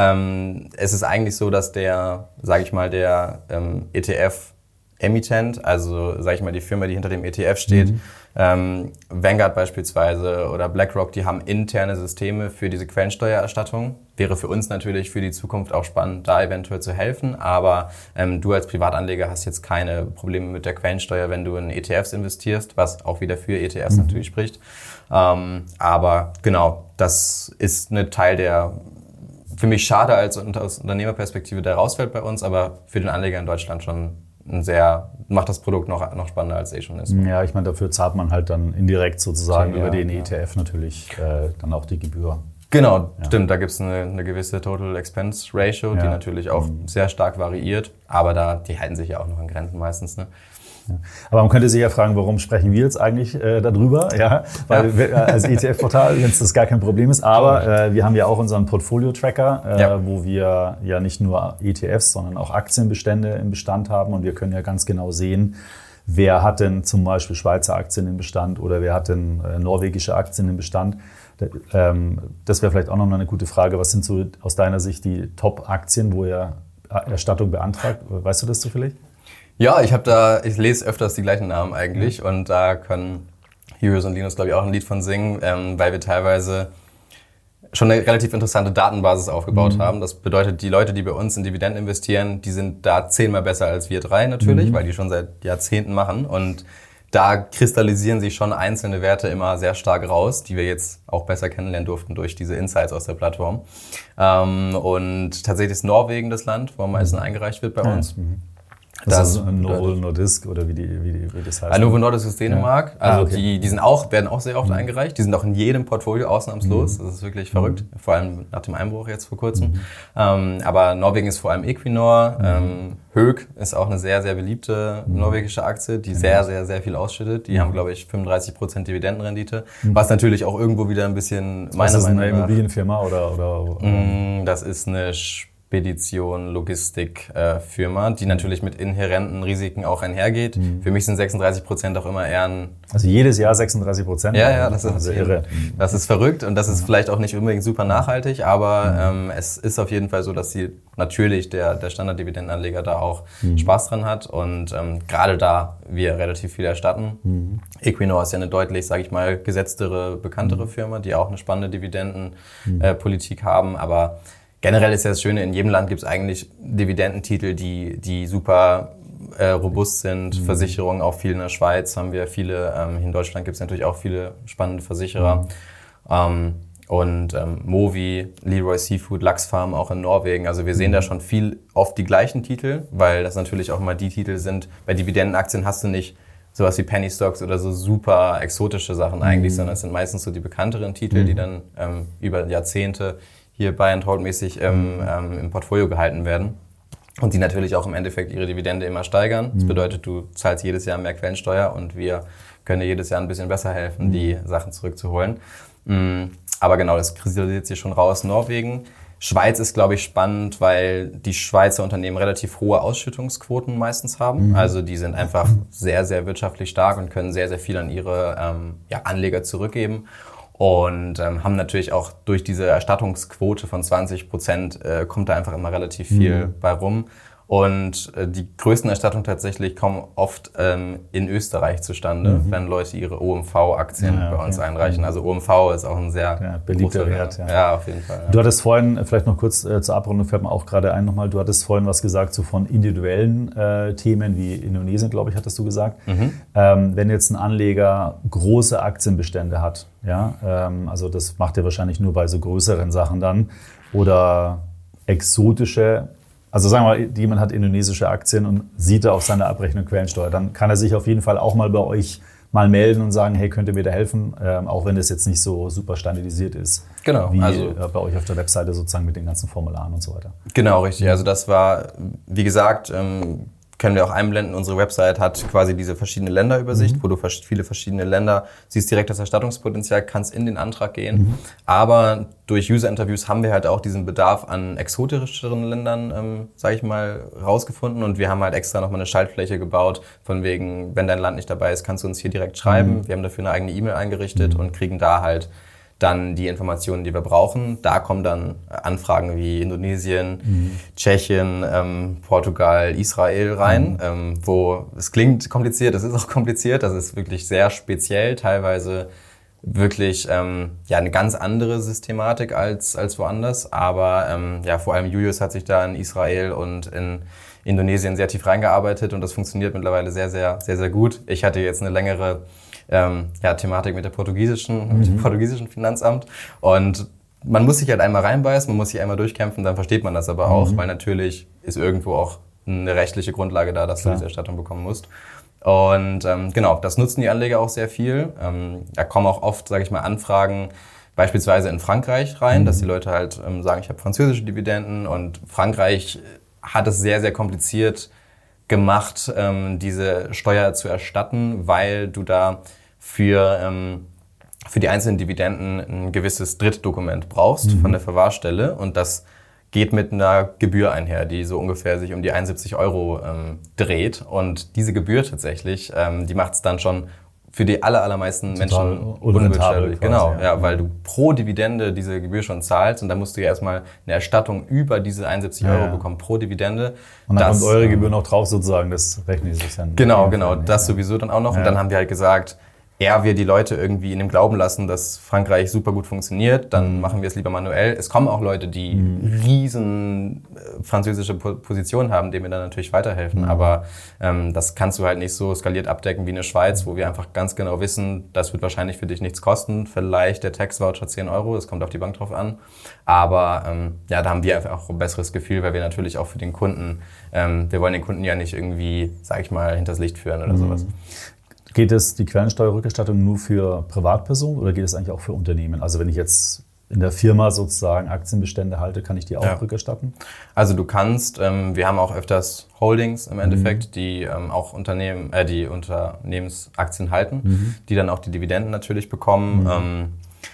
Ähm, es ist eigentlich so, dass der, sage ich mal, der ähm, E T F-Emittent, also sage ich mal die Firma, die hinter dem E T F steht, mhm. ähm, Vanguard beispielsweise oder BlackRock, die haben interne Systeme für diese Quellensteuererstattung. Wäre für uns natürlich für die Zukunft auch spannend, da eventuell zu helfen. Aber ähm, du als Privatanleger hast jetzt keine Probleme mit der Quellensteuer, wenn du in E T Fs investierst, was auch wieder für E T Fs mhm. natürlich spricht. Ähm, aber genau, das ist ein Teil, der für mich schade als aus Unternehmerperspektive der rausfällt bei uns, aber für den Anleger in Deutschland schon ein sehr, macht das Produkt noch, noch spannender, als es eh schon ist. Ja, ich meine, dafür zahlt man halt dann indirekt sozusagen ja, über den ja. E T F natürlich äh, dann auch die Gebühr. Genau, ja. stimmt. Da gibt es eine, eine gewisse Total Expense Ratio, ja. die natürlich auch mhm. sehr stark variiert. Aber da, die halten sich ja auch noch in Grenzen meistens. Ne? Ja. Aber man könnte sich ja fragen, warum sprechen wir jetzt eigentlich äh, darüber? Ja, weil ja. wir, als E T F-Portal, wenn es das gar kein Problem ist. Aber äh, wir haben ja auch unseren Portfolio-Tracker, äh, ja. wo wir ja nicht nur E T Fs, sondern auch Aktienbestände im Bestand haben. Und wir können ja ganz genau sehen, wer hat denn zum Beispiel Schweizer Aktien im Bestand oder wer hat denn äh, norwegische Aktien im Bestand. Ähm, das wäre vielleicht auch noch eine gute Frage. Was sind so aus deiner Sicht die Top-Aktien, wo ihr Erstattung beantragt? Weißt du das zufällig? Ja, ich habe da, ich lese öfters die gleichen Namen eigentlich mhm. und da können Julius und Linus, glaube ich, auch ein Lied von singen, ähm, weil wir teilweise schon eine relativ interessante Datenbasis aufgebaut mhm. haben. Das bedeutet, die Leute, die bei uns in Dividenden investieren, die sind da zehnmal besser als wir drei natürlich, mhm. weil die schon seit Jahrzehnten machen und da kristallisieren sich schon einzelne Werte immer sehr stark raus, die wir jetzt auch besser kennenlernen durften durch diese Insights aus der Plattform. Ähm, und tatsächlich ist Norwegen das Land, wo am meisten eingereicht wird bei uns. Mhm. Das ist Novo Nordisk oder wie, die, wie, die, wie das heißt? Ja, Novo Nordisk ist Dänemark. Ja. Also ah, okay. die, die sind auch, werden auch sehr oft mhm. eingereicht. Die sind auch in jedem Portfolio ausnahmslos. Mhm. Das ist wirklich verrückt. Mhm. Vor allem nach dem Einbruch jetzt vor kurzem. Mhm. Ähm, aber Norwegen ist vor allem Equinor. Mhm. Ähm, Höeg ist auch eine sehr, sehr beliebte mhm. norwegische Aktie, die mhm. sehr, sehr, sehr viel ausschüttet. Die mhm. haben, glaube ich, fünfunddreißig Prozent Dividendenrendite. Mhm. Was natürlich auch irgendwo wieder ein bisschen... Was ist eine Immobilienfirma oder... oder, oder? Das ist eine... Spedition, Logistikfirma, äh, die natürlich mit inhärenten Risiken auch einhergeht. Mhm. Für mich sind sechsunddreißig Prozent auch immer eher ein... Also jedes Jahr sechsunddreißig Prozent? Ja, ja, das ist also irre. Das ist verrückt und das ist ja. vielleicht auch nicht unbedingt super nachhaltig, aber mhm. ähm, es ist auf jeden Fall so, dass die, natürlich der, der Standarddividendenanleger da auch mhm. Spaß dran hat und ähm, gerade da wir relativ viel erstatten. Mhm. Equinor ist ja eine deutlich, sage ich mal, gesetztere, bekanntere mhm. Firma, die auch eine spannende Dividendenpolitik mhm. äh, haben, aber generell ist ja das Schöne, in jedem Land gibt es eigentlich Dividendentitel, die, die super äh, robust sind. Mhm. Versicherungen, auch viel in der Schweiz haben wir viele. Ähm, in Deutschland gibt es natürlich auch viele spannende Versicherer. Mhm. Ähm, und ähm, Movi, Leroy Seafood, Lachsfarm auch in Norwegen. Also wir sehen mhm. da schon viel oft die gleichen Titel, weil das natürlich auch mal die Titel sind. Bei Dividendenaktien hast du nicht sowas wie Penny Stocks oder so super exotische Sachen eigentlich, mhm. sondern es sind meistens so die bekannteren Titel, mhm. die dann ähm, über Jahrzehnte hier Buy and Hold mäßig ähm, ähm, im Portfolio gehalten werden und die natürlich auch im Endeffekt ihre Dividende immer steigern. Mhm. Das bedeutet, du zahlst jedes Jahr mehr Quellensteuer und wir können dir jedes Jahr ein bisschen besser helfen, mhm. die Sachen zurückzuholen. Mhm. Aber genau, das kristallisiert sich schon raus. Norwegen. Schweiz ist, glaube ich, spannend, weil die Schweizer Unternehmen relativ hohe Ausschüttungsquoten meistens haben. Mhm. Also die sind einfach sehr, sehr wirtschaftlich stark und können sehr, sehr viel an ihre ähm, ja, Anleger zurückgeben. Und ähm, haben natürlich auch durch diese Erstattungsquote von zwanzig Prozent äh, kommt da einfach immer relativ viel mhm. bei rum. Und äh, die größten Erstattungen tatsächlich kommen oft ähm, in Österreich zustande, mhm. wenn Leute ihre O M V-Aktien ja, bei uns okay. einreichen. Also O M V ist auch ein sehr ja, beliebter Wert. Ja. ja, auf jeden Fall. Ja. Du hattest vorhin, vielleicht noch kurz äh, zur Abrundung, fällt mir auch gerade ein nochmal, du hattest vorhin was gesagt so von individuellen äh, Themen wie Indonesien, glaube ich, hattest du gesagt. Mhm. Ähm, wenn jetzt ein Anleger große Aktienbestände hat, ja, ähm, also das macht er wahrscheinlich nur bei so größeren Sachen dann, oder exotische. Also sagen wir mal, jemand hat indonesische Aktien und sieht da auf seiner Abrechnung Quellensteuer, dann kann er sich auf jeden Fall auch mal bei euch mal melden und sagen, hey, könnt ihr mir da helfen, ähm, auch wenn das jetzt nicht so super standardisiert ist, genau, wie also, äh, bei euch auf der Webseite sozusagen mit den ganzen Formularen und so weiter. Genau, richtig. Also das war, wie gesagt, ähm, können wir auch einblenden. Unsere Website hat quasi diese verschiedene Länderübersicht, mhm. wo du viele verschiedene Länder siehst, direkt das Erstattungspotenzial, kannst in den Antrag gehen. Mhm. Aber durch User-Interviews haben wir halt auch diesen Bedarf an exotischeren Ländern, ähm, sage ich mal, rausgefunden. Und wir haben halt extra nochmal eine Schaltfläche gebaut, von wegen, wenn dein Land nicht dabei ist, kannst du uns hier direkt schreiben. Mhm. Wir haben dafür eine eigene E-Mail eingerichtet mhm. und kriegen da halt dann die Informationen, die wir brauchen. Da kommen dann Anfragen wie Indonesien, mhm. Tschechien, ähm, Portugal, Israel rein, mhm. ähm, wo es klingt kompliziert, es ist auch kompliziert, das ist wirklich sehr speziell, teilweise wirklich ähm, ja eine ganz andere Systematik als als woanders, aber ähm, ja vor allem Julius hat sich da in Israel und in Indonesien sehr tief reingearbeitet und das funktioniert mittlerweile sehr, sehr, sehr, sehr gut. Ich hatte jetzt eine längere ähm, ja, Thematik mit der portugiesischen, mhm. mit dem portugiesischen Finanzamt und man muss sich halt einmal reinbeißen, man muss sich einmal durchkämpfen, dann versteht man das aber auch, mhm. weil natürlich ist irgendwo auch eine rechtliche Grundlage da, dass Klar. du diese Erstattung bekommen musst. Und ähm, genau, das nutzen die Anleger auch sehr viel. Ähm, da kommen auch oft, sage ich mal, Anfragen beispielsweise in Frankreich rein, mhm. dass die Leute halt ähm, sagen, ich habe französische Dividenden, und Frankreich hat es sehr, sehr kompliziert gemacht, ähm, diese Steuer zu erstatten, weil du da für, ähm, für die einzelnen Dividenden ein gewisses Drittdokument brauchst mhm. von der Verwahrstelle, und das geht mit einer Gebühr einher, die so ungefähr sich um die einundsiebzig Euro ähm, dreht. Und diese Gebühr tatsächlich, ähm, die macht es dann schon für die aller, allermeisten Total Menschen unrentabel. Genau, ja, ja, weil du pro Dividende diese Gebühr schon zahlst, und dann musst du ja erstmal eine Erstattung über diese einundsiebzig ja, Euro ja. bekommen pro Dividende. Und dann das, kommt eure Gebühr noch drauf sozusagen, das rechnen Sie sich dann. Genau, genau, das sowieso dann auch noch. Ja. Und dann haben wir halt gesagt, eher wir die Leute irgendwie in dem Glauben lassen, dass Frankreich super gut funktioniert, dann mhm. machen wir es lieber manuell. Es kommen auch Leute, die mhm. riesen äh, französische Positionen haben, denen wir dann natürlich weiterhelfen. Mhm. Aber ähm, das kannst du halt nicht so skaliert abdecken wie in der Schweiz, wo wir einfach ganz genau wissen, das wird wahrscheinlich für dich nichts kosten. Vielleicht der Tax-Voucher zehn Euro, das kommt auf die Bank drauf an. Aber ähm, ja, da haben wir einfach auch ein besseres Gefühl, weil wir natürlich auch für den Kunden, ähm, wir wollen den Kunden ja nicht irgendwie, sag ich mal, hinters Licht führen oder mhm. sowas. Geht es die Quellensteuerrückerstattung nur für Privatpersonen oder geht es eigentlich auch für Unternehmen? Also wenn ich jetzt in der Firma sozusagen Aktienbestände halte, kann ich die auch ja. rückerstatten? Also du kannst, ähm, wir haben auch öfters Holdings im Endeffekt, mhm. die ähm, auch Unternehmen, äh, die Unternehmensaktien halten, mhm. die dann auch die Dividenden natürlich bekommen. Mhm. Ähm,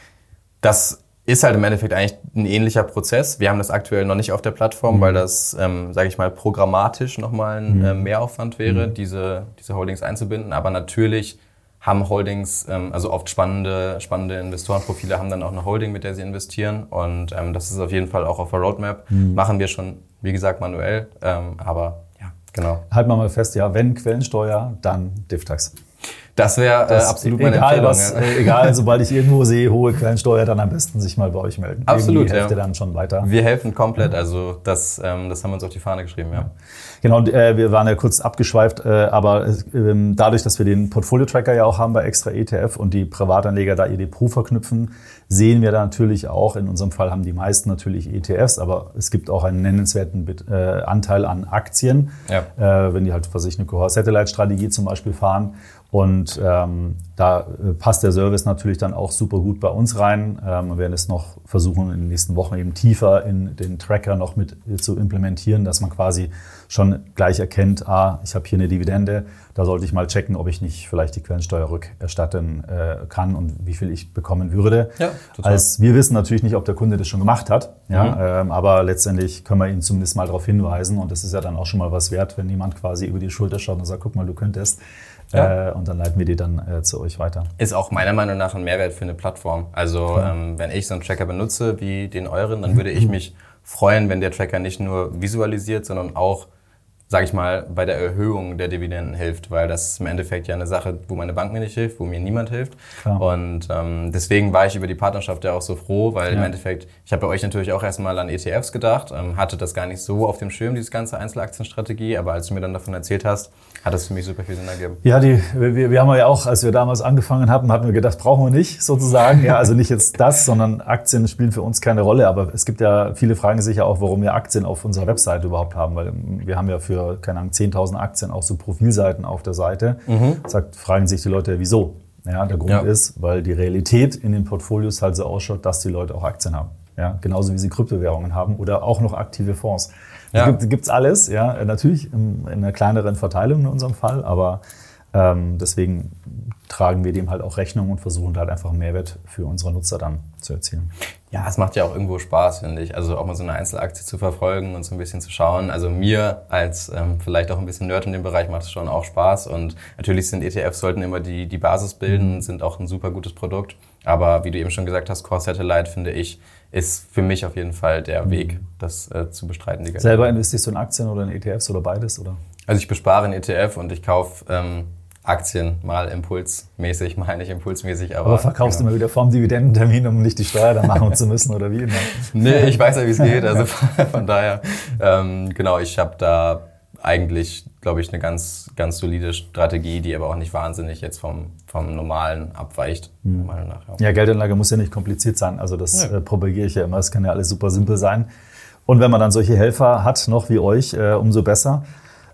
das ist halt im Endeffekt eigentlich ein ähnlicher Prozess. Wir haben das aktuell noch nicht auf der Plattform, mhm. weil das, ähm, sage ich mal, programmatisch nochmal ein mhm. äh, Mehraufwand wäre, mhm. diese, diese Holdings einzubinden. Aber natürlich haben Holdings, ähm, also oft spannende, spannende Investorenprofile, haben dann auch eine Holding, mit der sie investieren. Und ähm, das ist auf jeden Fall auch auf der Roadmap. Mhm. Machen wir schon, wie gesagt, manuell. Ähm, aber ja, genau. Halten wir mal fest, ja, wenn Quellensteuer, dann Divtax. Das wäre äh, absolut meine egal, Empfehlung. Was, ja. äh, egal, sobald ich irgendwo sehe, hohe Quellensteuer, dann am besten sich mal bei euch melden. Absolut, Irgendwie helft ja. ihr dann schon weiter. Wir helfen komplett, also das, ähm, das haben wir uns auf die Fahne geschrieben, ja. Genau, und, äh, wir waren ja kurz abgeschweift, äh, aber äh, dadurch, dass wir den Portfolio-Tracker ja auch haben bei Extra E T F und die Privatanleger da ihr Depot verknüpfen, sehen wir da natürlich auch, in unserem Fall haben die meisten natürlich E T Fs, aber es gibt auch einen nennenswerten äh, Anteil an Aktien, ja. äh, wenn die halt für sich eine Cohort-Satellite-Strategie zum Beispiel fahren. Und ähm, da äh, passt der Service natürlich dann auch super gut bei uns rein. Ähm, wir werden es noch versuchen, in den nächsten Wochen eben tiefer in den Tracker noch mit äh, zu implementieren, dass man quasi schon gleich erkennt, ah, ich habe hier eine Dividende, da sollte ich mal checken, ob ich nicht vielleicht die Quellensteuer rückerstatten äh, kann und wie viel ich bekommen würde. Ja, total. Als wir wissen natürlich nicht, ob der Kunde das schon gemacht hat, ja, mhm. ähm, aber letztendlich können wir ihn zumindest mal darauf hinweisen und das ist ja dann auch schon mal was wert, wenn jemand quasi über die Schulter schaut und sagt, guck mal, du könntest. Ja. Äh, und dann leiten wir die dann äh, zu euch weiter. Ist auch meiner Meinung nach ein Mehrwert für eine Plattform. Also ähm, wenn ich so einen Tracker benutze wie den euren, dann würde ich mich freuen, wenn der Tracker nicht nur visualisiert, sondern auch, sage ich mal, bei der Erhöhung der Dividenden hilft, weil das ist im Endeffekt ja eine Sache, wo meine Bank mir nicht hilft, wo mir niemand hilft. Klar. Und ähm, deswegen war ich über die Partnerschaft ja auch so froh, weil ja. im Endeffekt, ich habe bei euch natürlich auch erstmal an E T Fs gedacht, ähm, hatte das gar nicht so auf dem Schirm, dieses ganze Einzelaktienstrategie, aber als du mir dann davon erzählt hast, hat das für mich super viel Sinn ergeben. Ja, die, wir, wir haben ja auch, als wir damals angefangen haben, hatten wir gedacht, brauchen wir nicht sozusagen. Ja, also nicht jetzt das, sondern Aktien spielen für uns keine Rolle. Aber es gibt ja, viele fragen sich ja auch, warum wir Aktien auf unserer Webseite überhaupt haben. Weil wir haben ja für, keine Ahnung, zehntausend Aktien auch so Profilseiten auf der Seite. Mhm. Sagt, fragen sich die Leute, wieso? Ja, der Grund ja. ist, weil die Realität in den Portfolios halt so ausschaut, dass die Leute auch Aktien haben. Ja, genauso wie sie Kryptowährungen haben oder auch noch aktive Fonds. Ja. Das gibt es alles, ja, natürlich in, in einer kleineren Verteilung in unserem Fall, aber ähm, deswegen tragen wir dem halt auch Rechnung und versuchen halt einfach einen Mehrwert für unsere Nutzer dann zu erzielen. Ja, es macht ja auch irgendwo Spaß, finde ich. Also auch mal so eine Einzelaktie zu verfolgen und so ein bisschen zu schauen. Also mir als ähm, vielleicht auch ein bisschen Nerd in dem Bereich macht es schon auch Spaß. Und natürlich sind E T Fs sollten immer die, die Basis bilden, sind auch ein super gutes Produkt. Aber wie du eben schon gesagt hast, Core Satellite, finde ich, ist für mich auf jeden Fall der Weg, das äh, zu bestreiten. Die Selber investierst du in Aktien oder in E T Fs oder beides? Oder? Also ich bespare in E T F und ich kaufe ähm, Aktien, mal impulsmäßig, mal nicht impulsmäßig. Aber, aber verkaufst genau. du mal wieder vorm Dividendentermin, um nicht die Steuer dann machen zu müssen oder wie? Ne? Nee, ich weiß ja, wie es geht. Also von, von daher, ähm, genau, ich habe da eigentlich, glaube ich, eine ganz, ganz solide Strategie, die aber auch nicht wahnsinnig jetzt vom, vom Normalen abweicht. Mhm. Meiner Meinung nach, ja. Ja, Geldanlage muss ja nicht kompliziert sein. Also das ja. äh, propagiere ich ja immer. Es kann ja alles super simpel sein. Und wenn man dann solche Helfer hat, noch wie euch, äh, umso besser.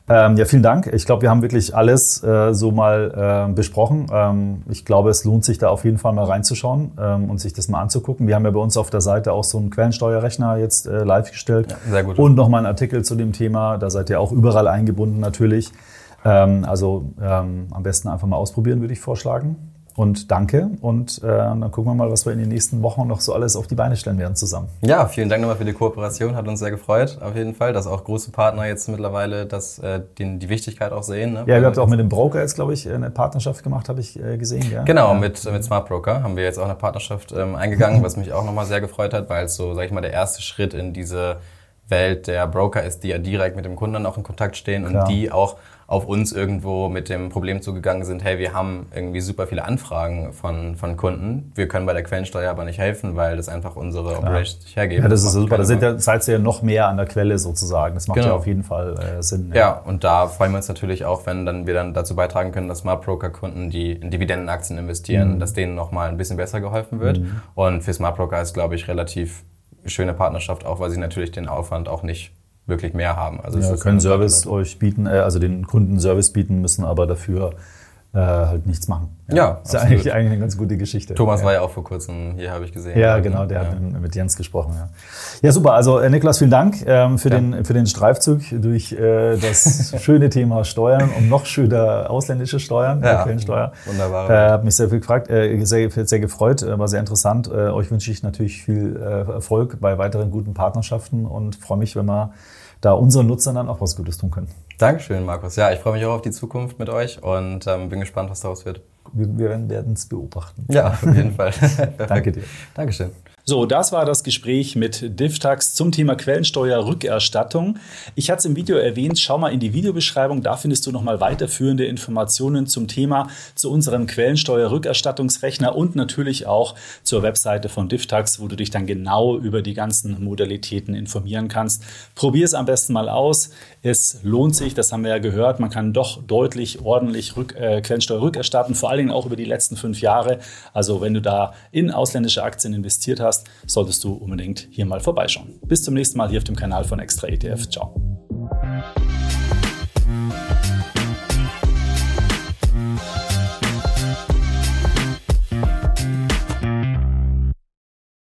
Ähm, ja, vielen Dank. Ich glaube, wir haben wirklich alles äh, so mal äh, besprochen. Ähm, ich glaube, es lohnt sich da auf jeden Fall mal reinzuschauen ähm, und sich das mal anzugucken. Wir haben ja bei uns auf der Seite auch so einen Quellensteuerrechner jetzt äh, live gestellt. Ja, sehr gut. Und nochmal einen Artikel zu dem Thema. Da seid ihr auch überall eingebunden natürlich. Ähm, also ähm, am besten einfach mal ausprobieren, würde ich vorschlagen. Und danke. Und äh, dann gucken wir mal, was wir in den nächsten Wochen noch so alles auf die Beine stellen werden zusammen. Ja, vielen Dank nochmal für die Kooperation. Hat uns sehr gefreut, auf jeden Fall, dass auch große Partner jetzt mittlerweile das, äh, den, die Wichtigkeit auch sehen. Ne? Ja, ihr habt auch mit dem Broker jetzt, glaube ich, eine Partnerschaft gemacht, habe ich äh, gesehen. Ja? Genau, ja. mit, mit Smart Broker haben wir jetzt auch eine Partnerschaft ähm, eingegangen, was mich auch nochmal sehr gefreut hat, weil es so, sag ich mal, der erste Schritt in diese Welt der Broker ist, die ja direkt mit dem Kunden auch in Kontakt stehen und Klar. die auch auf uns irgendwo mit dem Problem zugegangen sind, hey, wir haben irgendwie super viele Anfragen von, von Kunden. Wir können bei der Quellensteuer aber nicht helfen, weil das einfach unsere Operations nicht hergeben. Ja, das ist super. Da seid ihr, seid ihr ja noch mehr an der Quelle sozusagen. Das macht genau. ja auf jeden Fall äh, Sinn. Ja. ja, und da freuen wir uns natürlich auch, wenn dann wir dann dazu beitragen können, dass Smart Broker Kunden, die in Dividendenaktien investieren, mhm. dass denen nochmal ein bisschen besser geholfen wird. Mhm. Und für Smart Broker ist, glaube ich, relativ schöne Partnerschaft, auch weil sie natürlich den Aufwand auch nicht wirklich mehr haben. Also ja, können Service euch bieten, äh, also den Kunden Service bieten, müssen aber dafür äh, halt nichts machen. Ja, ja das ist eigentlich, eigentlich eine ganz gute Geschichte. Thomas ja. war ja auch vor kurzem hier, habe ich gesehen. Ja, genau, der ja. hat mit Jens gesprochen. Ja, ja super. Also äh, Niklas, vielen Dank ähm, für, ja. den, für den Streifzug durch äh, das schöne Thema Steuern und noch schöner ausländische Steuern, ja. Quellensteuer. Wunderbar. Äh, hat mich sehr viel gefragt, äh, sehr, sehr gefreut, äh, war sehr interessant. Äh, euch wünsche ich natürlich viel äh, Erfolg bei weiteren guten Partnerschaften und freue mich, wenn wir da unseren Nutzern dann auch was Gutes tun können. Dankeschön, Markus. Ja, ich freue mich auch auf die Zukunft mit euch und ähm, bin gespannt, was daraus wird. Wir, wir werden es beobachten. Ja, auf jeden Fall. Danke dir. Dankeschön. So, das war das Gespräch mit Divtax zum Thema Quellensteuer-Rückerstattung. Ich hatte es im Video erwähnt, schau mal in die Videobeschreibung, da findest du nochmal weiterführende Informationen zum Thema, zu unserem Quellensteuer-Rückerstattungsrechner und natürlich auch zur Webseite von Divtax, wo du dich dann genau über die ganzen Modalitäten informieren kannst. Probier es am besten mal aus. Es lohnt sich, das haben wir ja gehört, man kann doch deutlich ordentlich Rück, äh, Quellensteuer rückerstatten, vor allen Dingen auch über die letzten fünf Jahre. Also wenn du da in ausländische Aktien investiert hast, solltest du unbedingt hier mal vorbeischauen. Bis zum nächsten Mal hier auf dem Kanal von Extra E T F. Ciao.